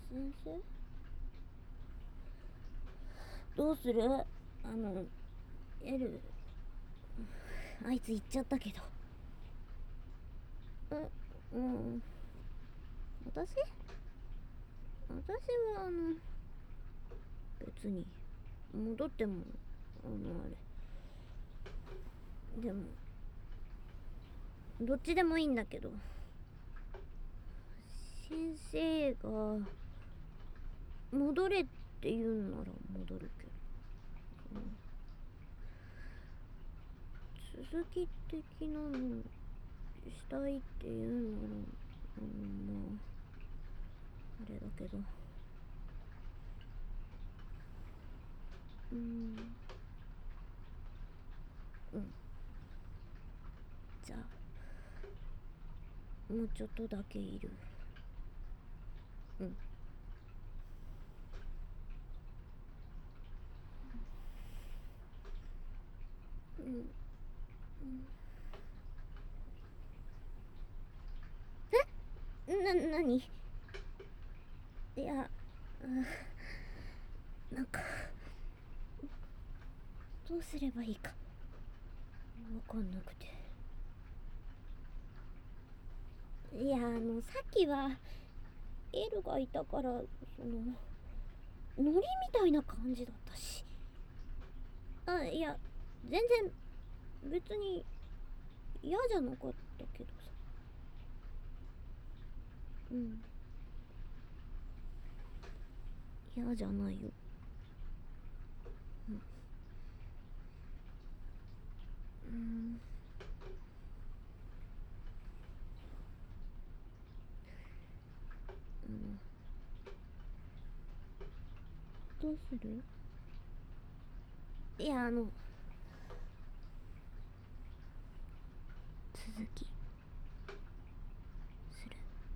先生、どうする？エル、あいつ行っちゃったけど。うん。私は別に戻ってもあれでもどっちでもいいんだけど、先生が戻れって言うなら戻るけど、続き的なのしたいって言うならまああれだけど、じゃあもうちょっとだけいる。なに？いや、なんかどうすればいいかわかんなくて。いや、さっきはエルがいたからノリみたいな感じだったし。いや、全然別に嫌じゃなかったけどさ。嫌じゃないよ。どうする？いや、続きする。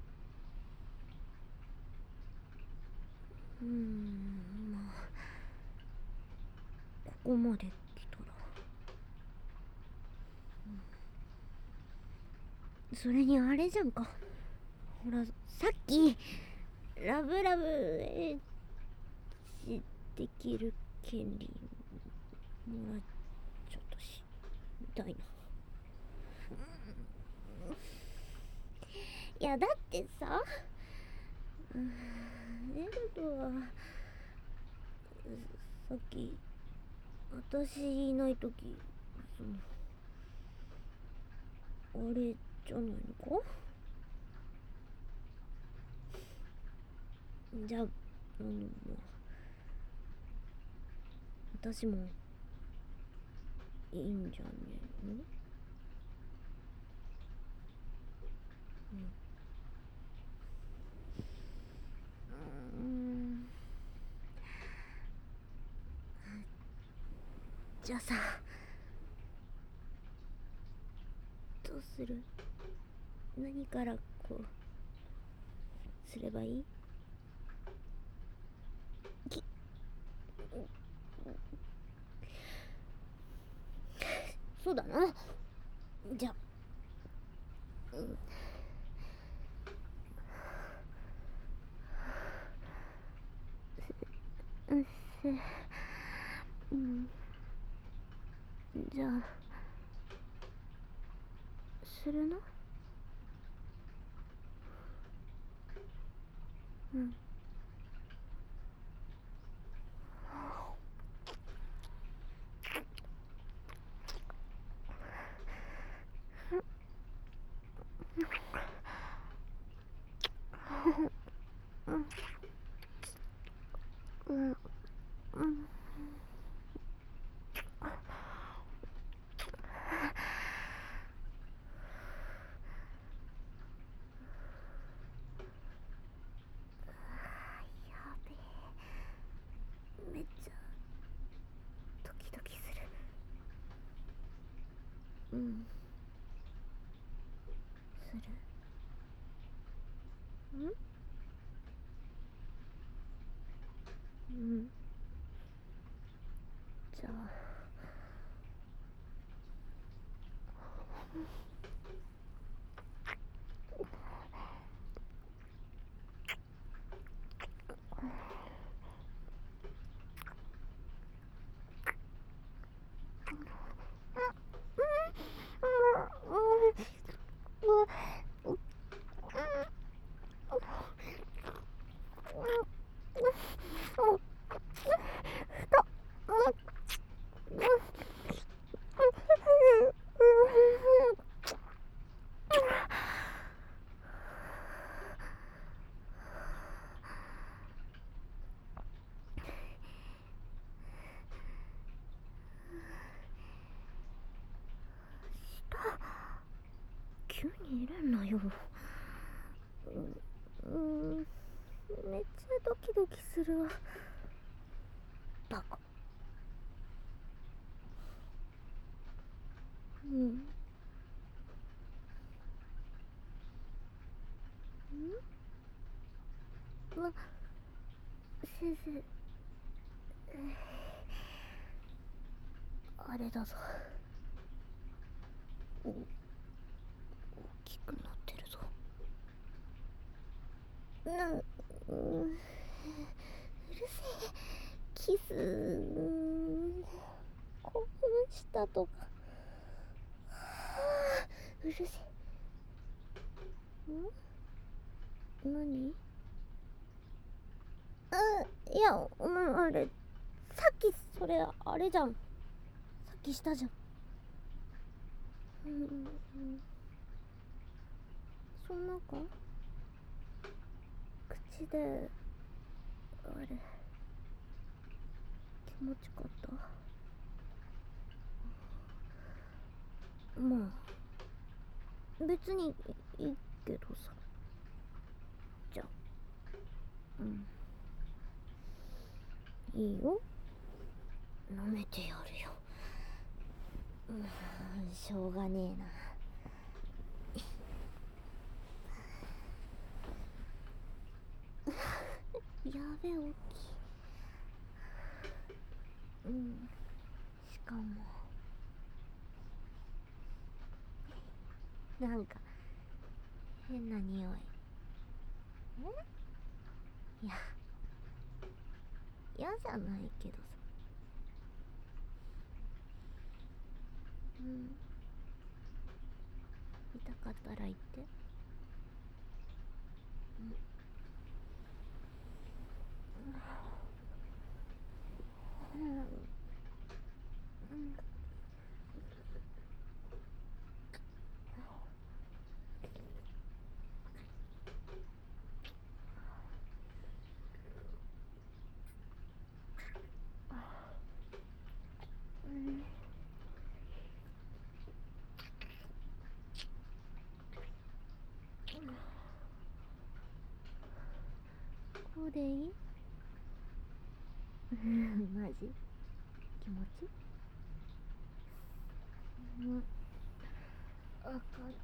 まあここまで来たら。それにあれじゃんか、ほらさっきラブラブエッチできる権利もらっちゃったし、みたいな。いやだってさ、エルとはさっき私いない時、あれじゃないのか？じゃあ私もいいんじゃねえの？じゃあさ、どうする？何からこうすればいい？そうだな。じゃあじゃあするな。めっちゃドキドキする。する。じゃあ急に入れんなよ。めっちゃドキドキするわ。バカ。先生、あれだぞ。大きくなってるぞ。うるせえ。キス、興奮したとか。うるせえ。何？いや、あれ、さっきそれ、あれじゃん。さっきしたじゃん。そんなか？口で、あれ、気持ちかった。まあ、別にいいけどさ。じゃあ、いいよ。舐めてやるよ。しょうがねえな。やべえ、大きい。しかもなんか変な匂い。いや、嫌じゃないけどさ。痛かったら言って。こうでいい？マジ？気持ち？わかる。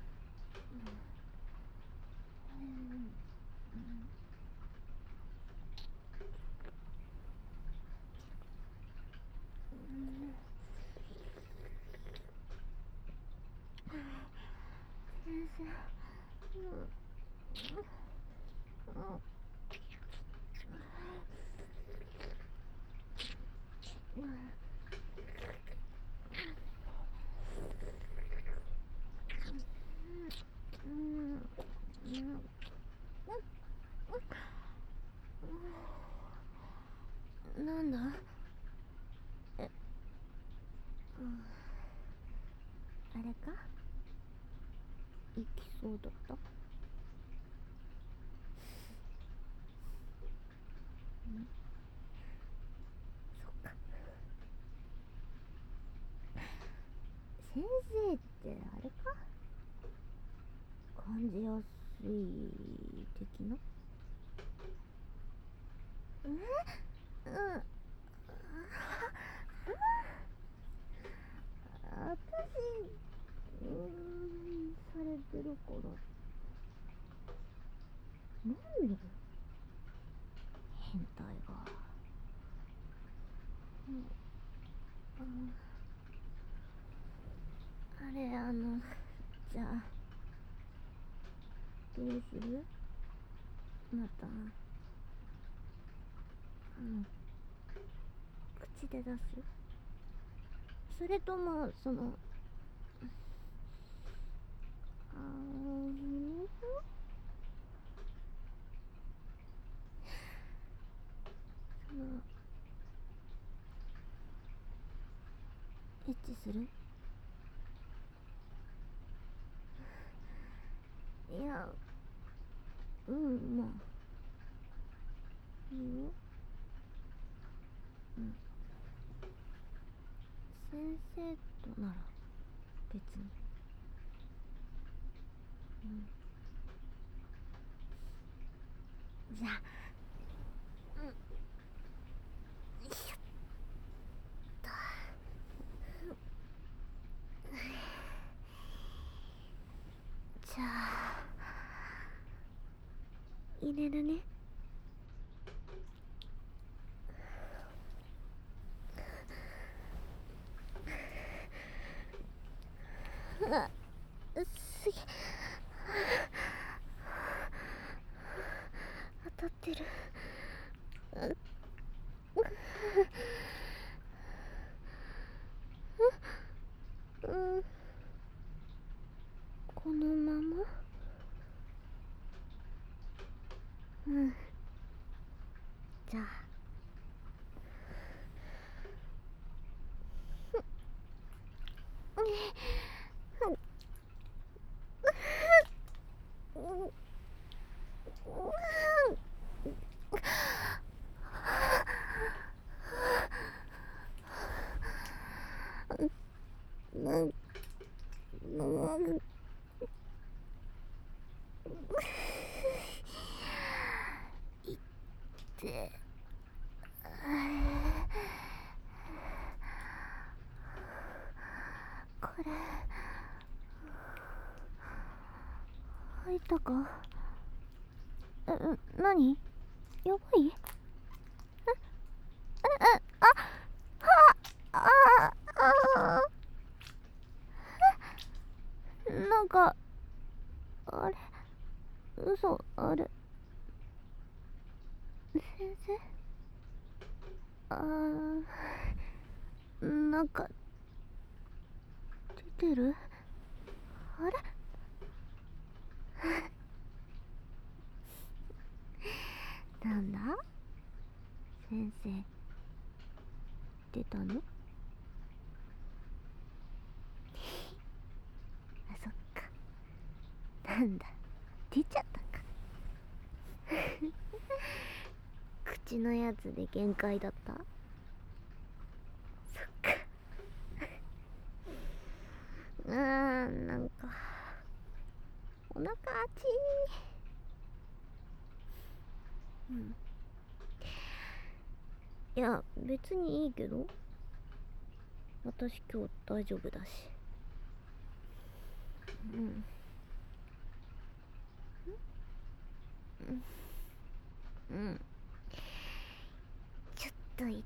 先生、なんだ？あれか？行きそうだった？そっか。先生ってあれか？感じやすい的な？私、されてるから。なんで？変態が。あれ、じゃあ、どうする？また、口で出す？それとも、その、エッチする？いや、まあ、いいよ。先生となら別に。 じゃあ、よいしょっと。じゃあ入れるね。すげえ当たってる。このまま。じゃあこれ入ったか？何？やばい？なんかあれ、嘘、あれ先生、なんか出てる？あれなんだ先生、出たの？あ、そっか。なんだ、出ちゃったか。口のやつで限界だった？そっか。なんかお腹あちー。いや別にいいけど、私今日大丈夫だし。ちょっと痛い。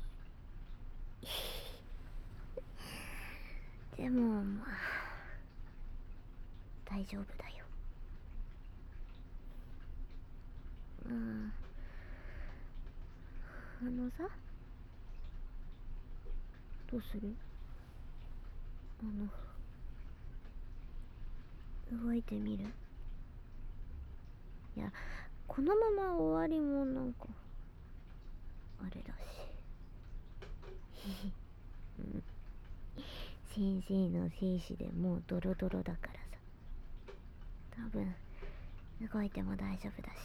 でもまあ大丈夫だよ。さ、どうする？動いてみる？いや、このまま終わりもなんかあれだし。先生の精子でもうドロドロだからさ、多分動いても大丈夫だし。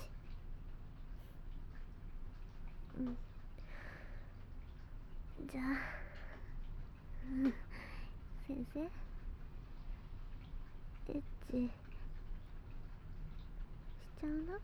じゃあ先生、エッチしちゃうな。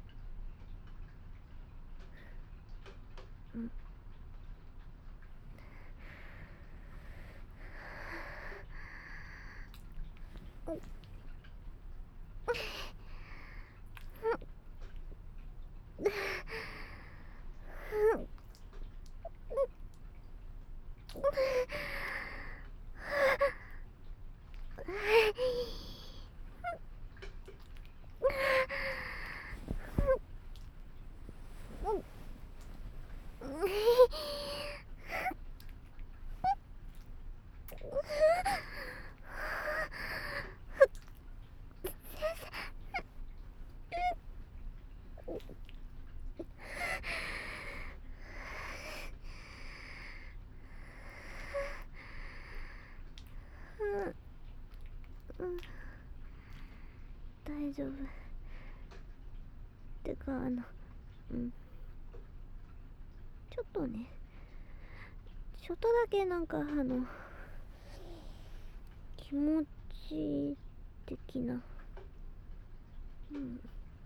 大丈夫。てかちょっとね、ちょっとだけなんか気持ち的なうん、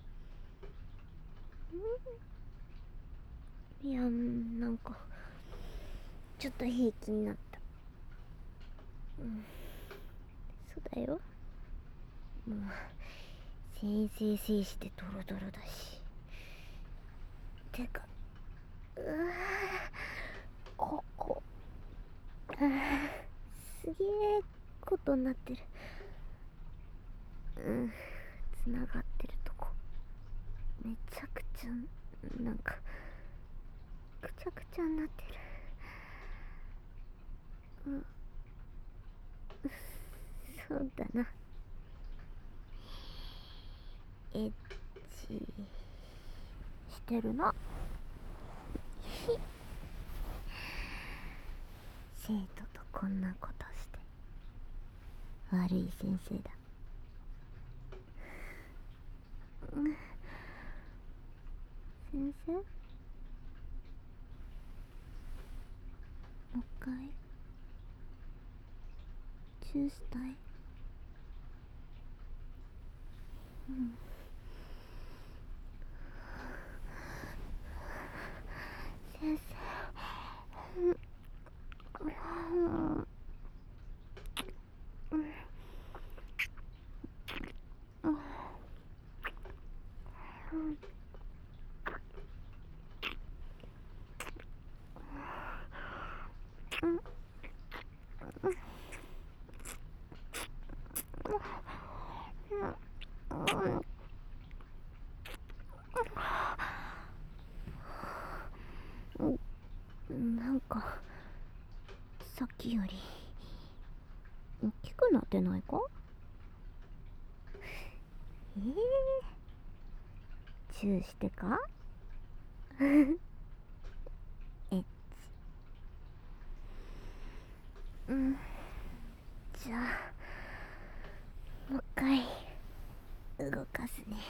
いや、なんかちょっと平気になった。そうだよ。もう先生精子でドロドロだし。てか、ここすげえことになってる。つながってるとこめちゃくちゃなんかくちゃくちゃになってる。そうだな。エッチしてるな。生徒とこんなことして悪い先生だ。先生、もう一回チューしたい。先生、なんかさっきより大きくなってないか？チューしてか？エッチ。じゃあもう一回動かすね。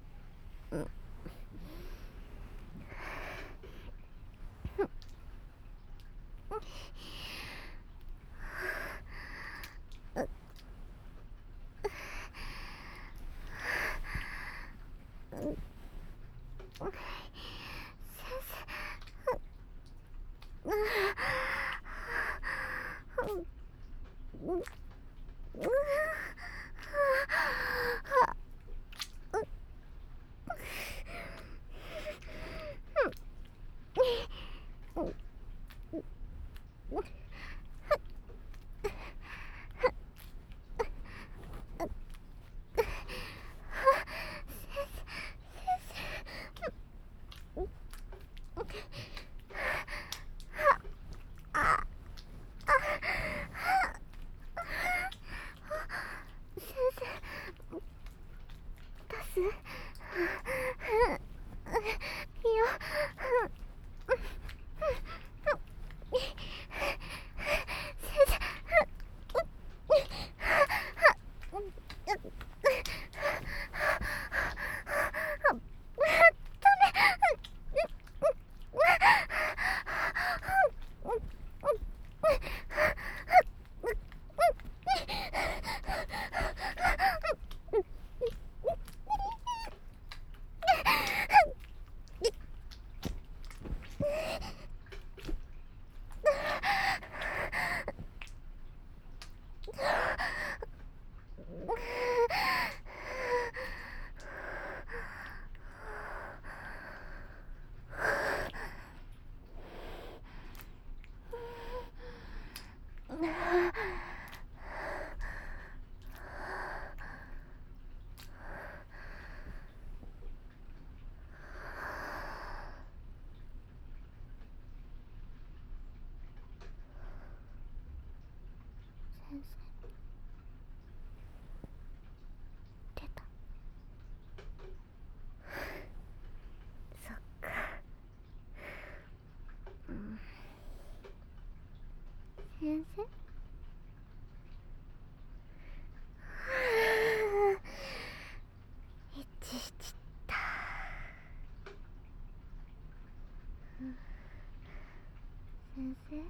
先生、出た。そっか。先生、エッチしちった。先生、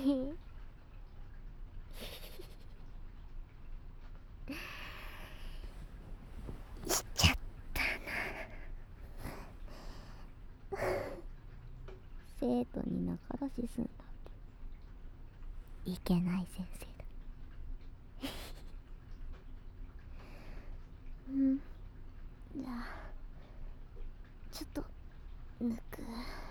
しちゃったな。生徒に仲出しすんだっていけない先生だ。うん。じゃあちょっと抜く。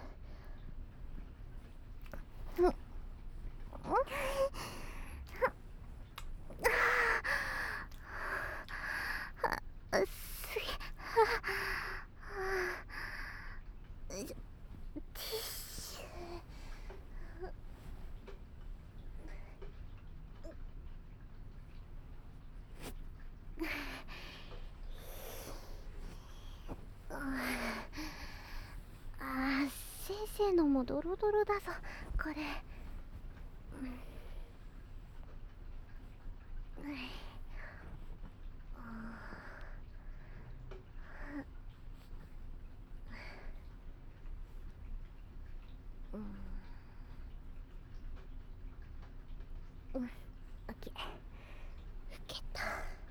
すげえ。ティッシュ。先生のもドロドロだぞこれ。オッケー。拭けた。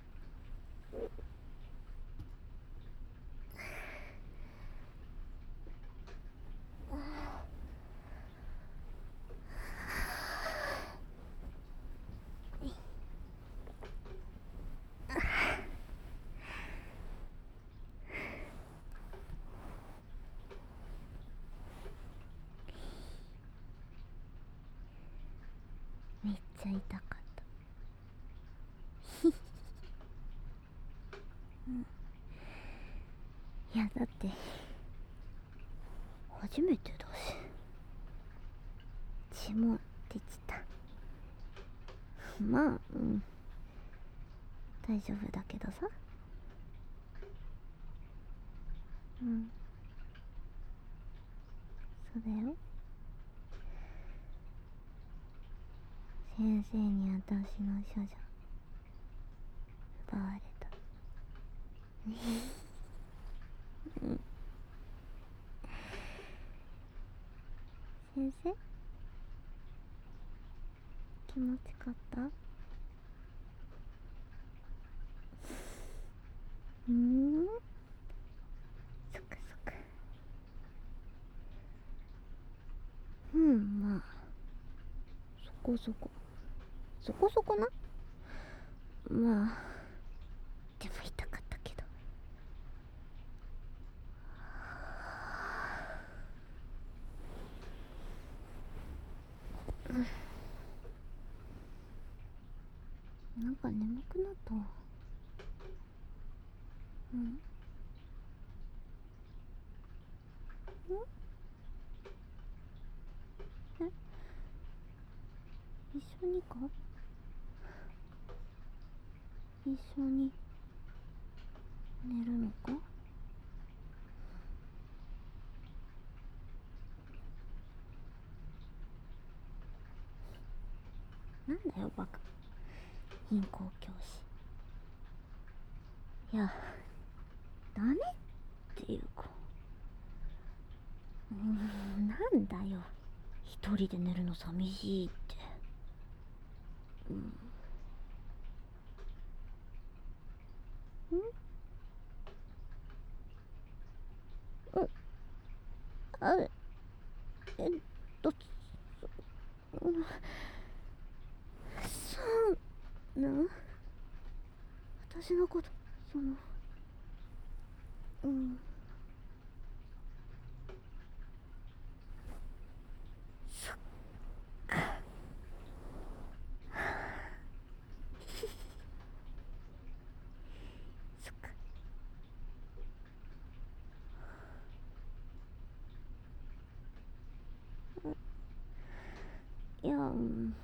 めっちゃ痛かった。いやだって初めてだし血も出てた。まあ大丈夫だけどさ。そうだよ。先生に私の処女奪われた。先生気持ちかった？そっかそっか。まあそこそこな。まあでも痛かったけど。なんか眠くなったわ。一緒にか？一緒に寝るのか？なんだよバカ。銀行教師。いやダメっていうか、なんだよ一人で寝るの寂しいって。あえっとそうなん？私のことそっか。そっか。いや嫌い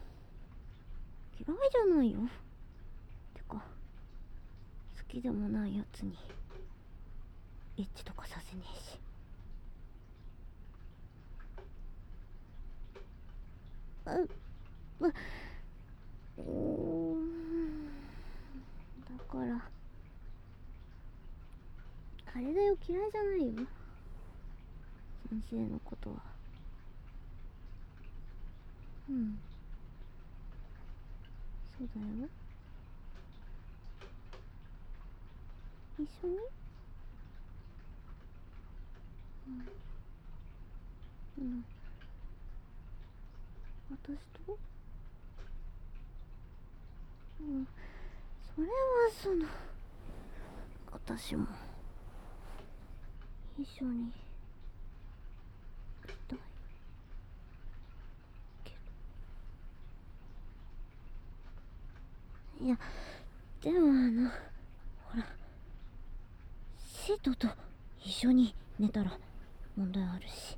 じゃないよ。てか好きでもないやつにエッチとかさせねえし。だからあれだよ、嫌いじゃないよ先生のことは。 そうだよ。一緒に。うん、私と。それは私も一緒にいたいけど。いや、でもほら、シートと一緒に寝たら問題あるし。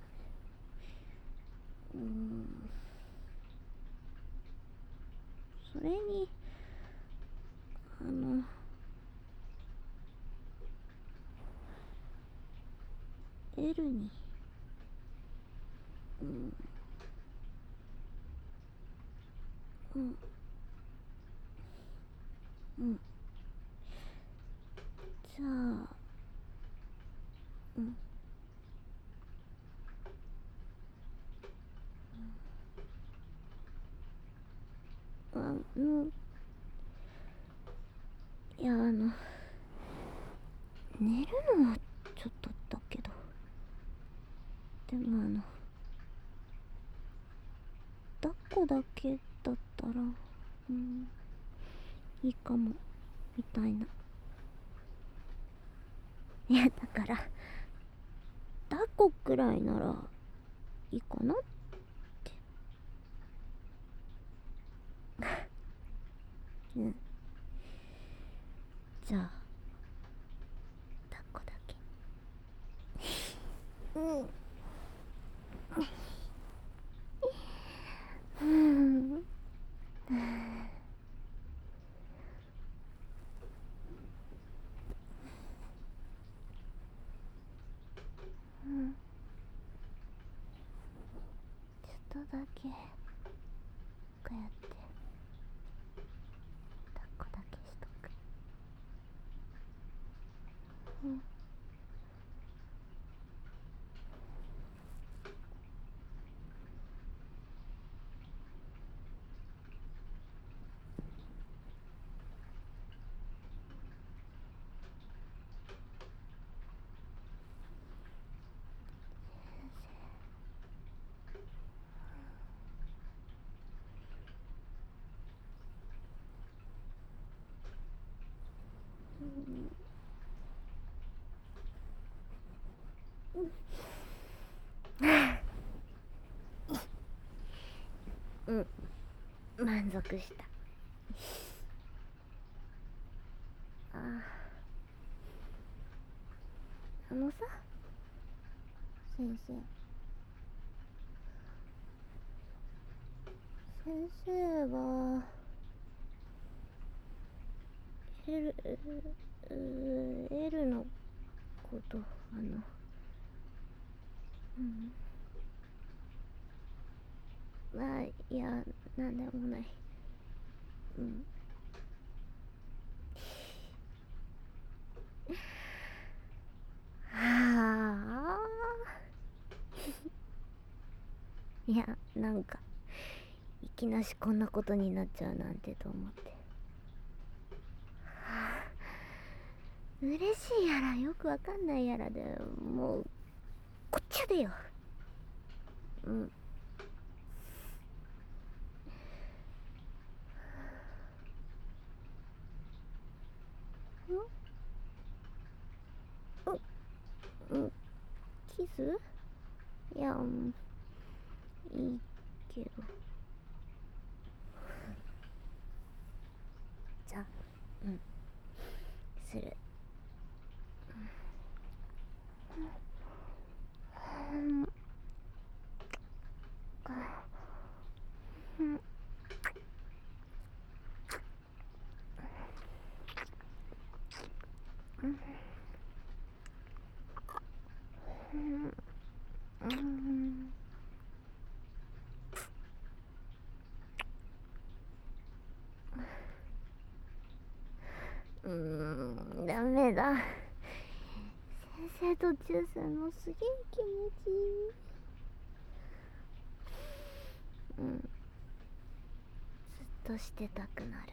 それにエルにうんうんじゃああいや寝るのはちょっとだけど、でも抱っこだけだったらいいかもみたいな。いやだから抱っこくらいならいいかなって。じゃあ抱っこだけ。ちょっとだけこうやって抱っこだけしとく。満足した。さ、先生はエルのことまあいや、なんでもない。はあいや、なんかいきなしこんなことになっちゃうなんてと思って。嬉しいやらよくわかんないやらでもうこっちゃでよ。キス？いやいいけど。じゃあする。ダメだ。先生とチューするのすげえ気持ちいい。ずっとしてたくなる。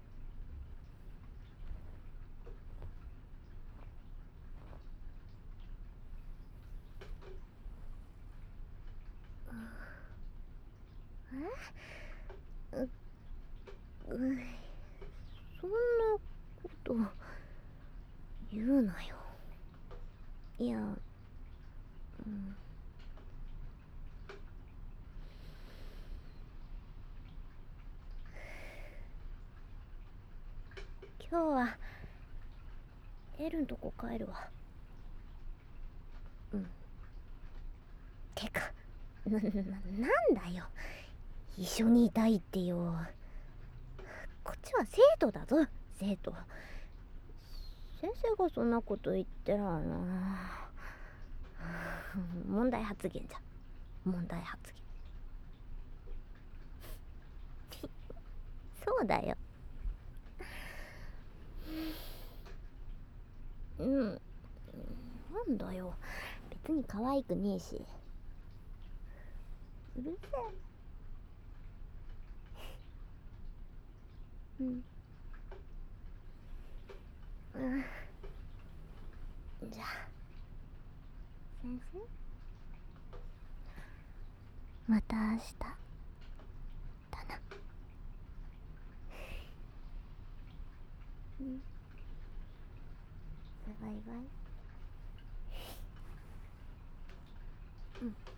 えそんなこと言うなよ。いや、今日はエルんとこ帰るわ。てかなんだよ、一緒にいたいってよ。こっちは生徒だぞ、生徒。先生がそんなこと言ってらな。問題発言じゃ、問題発言。そうだよ。なんだよ、別に可愛くねえし。うるせえ。じゃあ先生、また明日だな。バイバイ。